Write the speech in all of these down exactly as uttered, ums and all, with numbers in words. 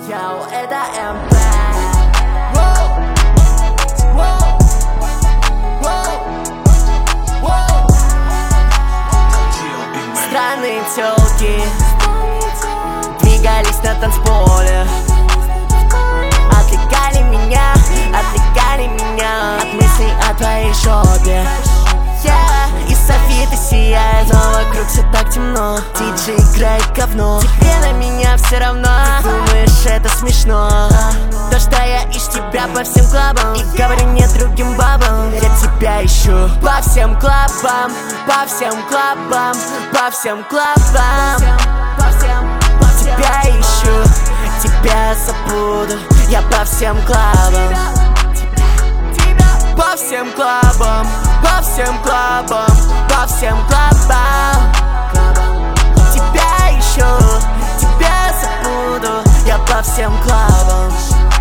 Йоу, это эм пэ. Странные тёлки двигались на танцполе, отвлекали меня, отвлекали меня от мыслей о твоей жопе. Yeah. И софиты сияют, но вокруг все так темно. Диджей играет говно, тебе на меня все равно. Ты думаешь, это смешно? То, что я ищу тебя по всем клабам и говорю нет другим бабам. Я тебя ищу по всем клабам, по всем клабам, по всем клабам. Тебя ищу, тебя забуду. Я по всем клабам, по всем клабам, по всем клабам, по всем клабам. Тебя ищу, тебя забуду. Я по всем клабам.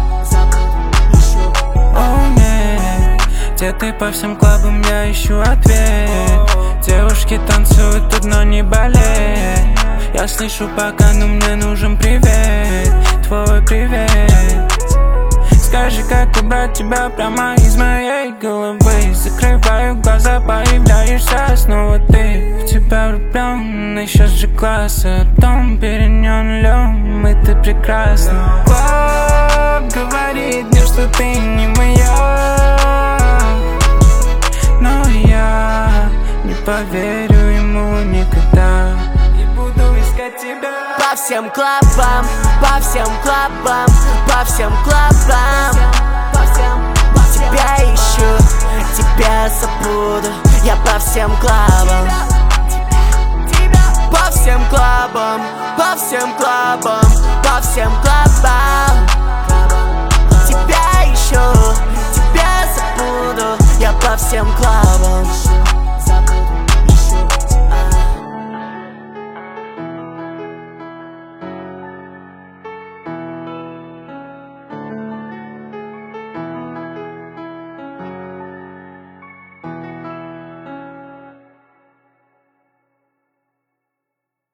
О, нет, где ты по всем клабам, я ищу ответ. Девушки танцуют тут, но не болеют. Я слышу пока, но мне нужен привет. Твой привет. Скажи, как убрать тебя прямо из моей головы. Закрываю глаза, появляешься снова ты. В тебя влюблен, сейчас же класс. А дом перенён лём, и ты прекрасна. Клаб говорит мне, что ты не моя, но я не поверю ему никогда. И буду искать тебя по всем клабам, по всем клабам, по всем клабам. Тебя ищу, тебя забуду. Я по всем клабам, по всем клабам, по всем клабам, по всем клабам. Тебя ищу, тебя забуду. Я по всем клабам.